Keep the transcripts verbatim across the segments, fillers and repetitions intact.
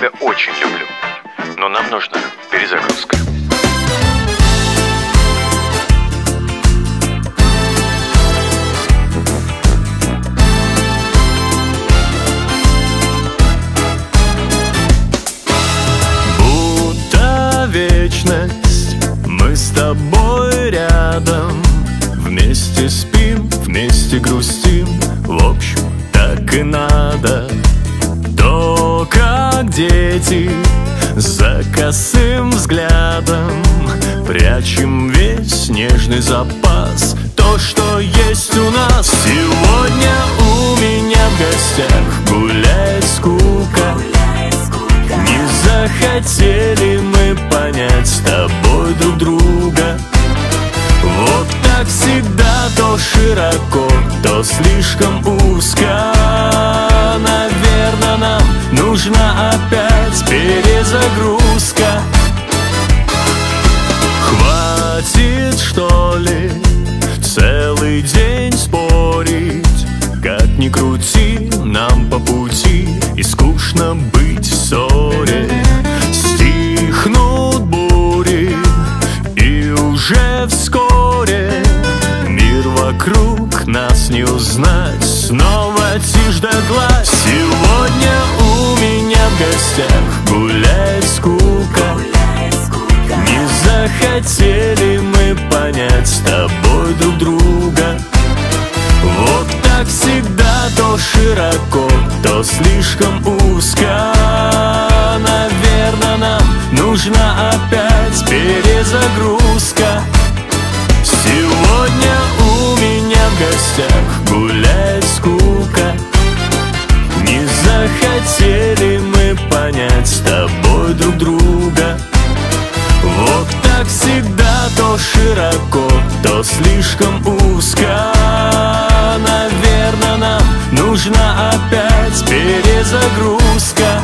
тебя очень люблю, но нам нужна перезагрузка. Будто вечность, мы с тобой рядом. Вместе спим, вместе грустим, в общем, так и надо. То, как дети, за косым взглядом прячем весь нежный запас, то, что есть у нас. Сегодня у меня в гостях гуляет скука. Не захотели мы понять с тобой друг друга. Вот так всегда, то широко, то слишком узко. Наверно, нам нужна опять перезагрузка. Хватит, что ли, целый день спорить? Как ни крути, нам по пути, и скучно быть в ссоре. Стихнут бури, и уже вскоре мир вокруг нас не узнать. Снова тишь да гладь. Сегодня у меня в гостях гуляет скука. Не захотели мы понять с тобой друг друга. Вот так всегда, то широко, то слишком узко. Наверно, нам нужна опять перезагрузка. Сегодня у меня в гостях гуляет скука. Не захотели мы понять с тобой друг друга. Вот так всегда, то широко, то слишком узко. Наверно, нам нужна опять перезагрузка.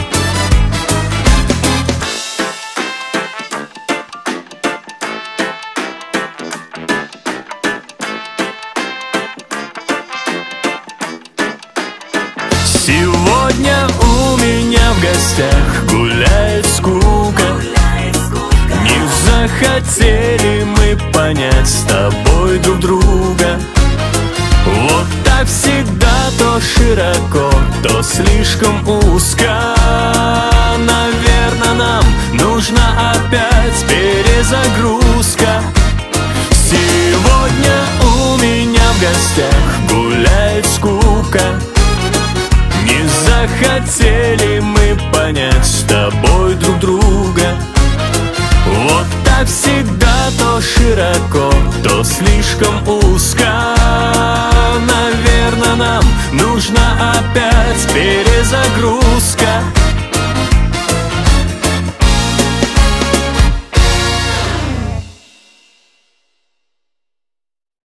Сегодня у меня в гостях гуляет скука. Не захотели мы понять с тобой друг друга. Вот так всегда, то широко, то слишком узко. Наверно, нам нужна опять перезагрузка. Сегодня у меня в гостях гуляет скука. Не захотели мы понять с тобой друг друга. Вот так всегда, то широко, то слишком узко. Наверно, нам нужна опять перезагрузка.